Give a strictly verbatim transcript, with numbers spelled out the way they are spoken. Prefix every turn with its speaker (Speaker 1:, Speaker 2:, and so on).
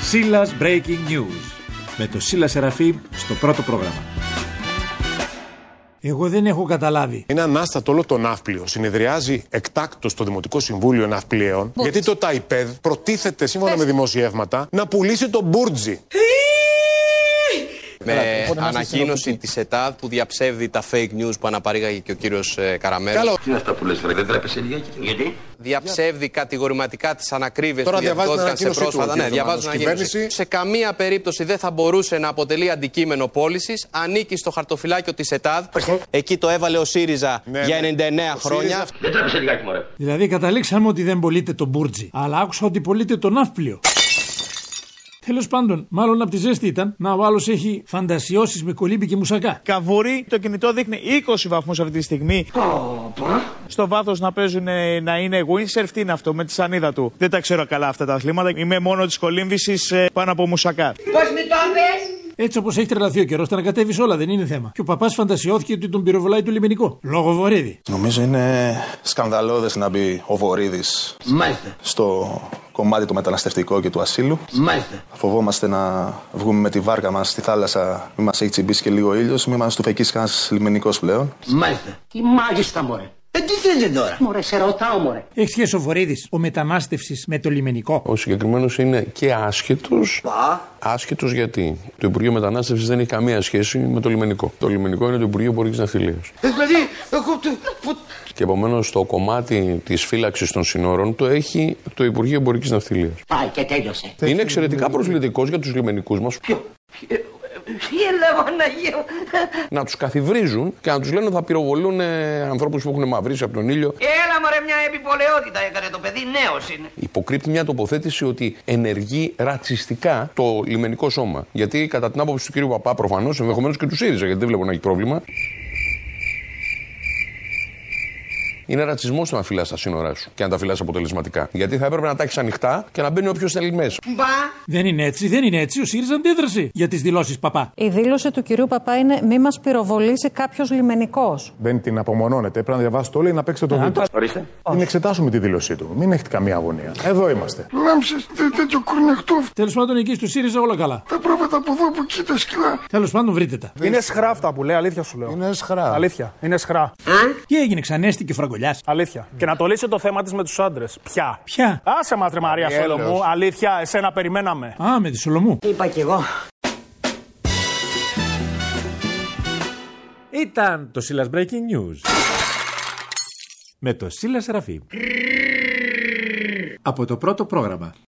Speaker 1: Σίλας Breaking News. Με το Σίλα Σεραφείμ στο πρώτο πρόγραμμα.
Speaker 2: Εγώ δεν έχω καταλάβει.
Speaker 3: Είναι ανάστατο όλο το ναύπλιο. Συνεδριάζει εκτάκτως το Δημοτικό Συμβούλιο Ναυπλιαίων, γιατί το ΤΑΙΠΕΔ προτίθεται, σύμφωνα με δημοσιεύματα, να πουλήσει το Μπούρτζι.
Speaker 4: Με ανακοίνωση της ΕΤΑΔ που διαψεύδει τα fake news που αναπαρήγαγε και ο κύριος ε, Καραμέρος.
Speaker 5: Καλό. Τι είναι αυτά που λες, δεν τρέπεσαι λιγάκι? Γιατί?
Speaker 4: Διαψεύδει κατηγορηματικά τις ανακρίβειες
Speaker 3: Τώρα
Speaker 4: που διαπιστώθηκαν σε πρόσφατα.
Speaker 3: Του,
Speaker 4: ναι, διαβάζουν ανακοίνωση. Σε καμία περίπτωση δεν θα μπορούσε να αποτελεί αντικείμενο πώλησης. Ανήκει στο χαρτοφυλάκιο της ΕΤΑΔ. Εκεί το έβαλε ο ΣΥΡΙΖΑ ναι, για ενενήντα εννέα ο χρόνια.
Speaker 5: ΣΥΡΙΖΑ... Δεν τρέπεσαι λιγάκι, μωρέ.
Speaker 2: Δηλαδή καταλήξαμε ότι δεν πωλείται το Μπούρτζι, αλλά άκουσα ότι πωλείται το ναύπλιο. Τέλος πάντων, μάλλον από τη ζέστη ήταν. Να, ο άλλος έχει φαντασιώσεις με κολύμπι και μουσακά.
Speaker 6: Καβούρι, το κινητό δείχνει είκοσι βαθμούς αυτή τη στιγμή. Oh, στο βάθος να παίζουν να είναι windsurf, τι είναι αυτό με τη σανίδα του. Δεν τα ξέρω καλά αυτά τα αθλήματα. Είμαι μόνο της κολύμβησης πάνω από μουσακά.
Speaker 7: Πώς με το πες?
Speaker 2: Έτσι όπως έχει τρελαθεί ο καιρός, θα ανακατεύεις όλα, δεν είναι θέμα. Και ο παπάς φαντασιώθηκε ότι τον πυροβολάει το λιμενικό. Λόγω Βορύδη.
Speaker 8: Νομίζω είναι σκανδαλώδες να μπει ο Βορύδης στο κομμάτι το μεταναστευτικό και του ασύλου.
Speaker 5: Μάλιστα.
Speaker 8: Φοβόμαστε να βγούμε με τη βάρκα μας στη θάλασσα, μην μας έχει τσιμπήσει και λίγο ήλιος, μην μας του φεκίσει κανένας λιμενικός πλέον.
Speaker 5: Μάλιστα. Τι μάγιστα, μωρέ. Ε, τι θέλετε τώρα? Μωρέ, σε ρωτάω, μωρέ.
Speaker 2: Έχει σχέση ο Βορύδης, ο μετανάστευσης με το λιμενικό?
Speaker 9: Ο συγκεκριμένος είναι και άσχετος.
Speaker 5: Πα.
Speaker 9: Άσχετος γιατί το Υπουργείο Μετανάστευσης δεν έχει καμία σχέση με το λιμενικό. Το λιμενικό είναι το Υπουργείο Εμπορικής Ναυτιλίας.
Speaker 5: Ε, δηλαδή, εγώ το...
Speaker 9: Και επομένως το κομμάτι της φύλαξης των συνόρων το έχει το Υπουργείο Εμπορικής Ναυτιλίας.
Speaker 5: Πάει και τέλειωσε.
Speaker 9: Είναι εξαιρετικά προσβλητικός για τους λιμενικούς μας.
Speaker 5: Ποιο? Τι έλεγα, Παναγία.
Speaker 9: Να τους καθιβρίζουν και να τους λένε θα πυροβολούν ε, ανθρώπους που έχουν μαυρίσει από τον ήλιο.
Speaker 7: Έλα μωρέ, μια επιπολαιότητα έκανε το παιδί, νέος είναι.
Speaker 9: Υποκρύπτει μια τοποθέτηση ότι ενεργεί ρατσιστικά το λιμενικό σώμα. Γιατί κατά την άποψη του κ. Παπά, προφανώς, ενδεχομένως και του ΣΥΡΙΖΑ, γιατί δεν βλέπω να έχει πρόβλημα. Είναι ρατσισμό το να φυλάς τα σύνορά σου και να τα φυλάς αποτελεσματικά. Γιατί θα έπρεπε να τα έχεις ανοιχτά και να μπαίνει όποιος θέλει μέσα.
Speaker 7: Μπα!
Speaker 2: Δεν είναι έτσι, δεν είναι έτσι. Ο ΣΥΡΙΖΑ αντέδρασε για τις δηλώσεις Παπά.
Speaker 10: Η δήλωση του κυρίου Παπά είναι μη μας πυροβολήσει κάποιος λιμενικός.
Speaker 3: Δεν την απομονώνετε. Πρέπει να διαβάσετε όλοι ή να παίξετε το βίντεο.
Speaker 5: Ορίστε.
Speaker 3: Μην εξετάσουμε τη δήλωσή του. Μην έχετε καμία αγωνία. Εδώ είμαστε.
Speaker 11: Λάμψες τέτοιο κουρνεχτό.
Speaker 2: Τέλος πάντων, εκεί στο ΣΥΡΙΖΑ όλα καλά.
Speaker 11: Τα πρόβατα από εδώ από εκεί τα σκυλά.
Speaker 2: Τέλος πάντων, βρείτε τα.
Speaker 6: Είναι σχρά αυτά που λέει, αλήθεια σου λέω.
Speaker 3: Είναι σχρά.
Speaker 6: Αλήθεια, είναι σχρά.
Speaker 2: Τι έγινε, ξανέστηκε ο Φραγκολιάς?
Speaker 6: Αλήθεια. Και να το λύσει το θέμα της με τους άντρες. Ποια?
Speaker 2: Ποια?
Speaker 6: Άσε μας ρε Μαρία Σολομού. Αλήθεια, εσένα περιμέναμε.
Speaker 2: Α, με τη Σολομού.
Speaker 7: Είπα κι εγώ.
Speaker 1: Ήταν το Σίλας Breaking News. Με το Σίλα Σεραφείμ. Από το πρώτο πρόγραμμα.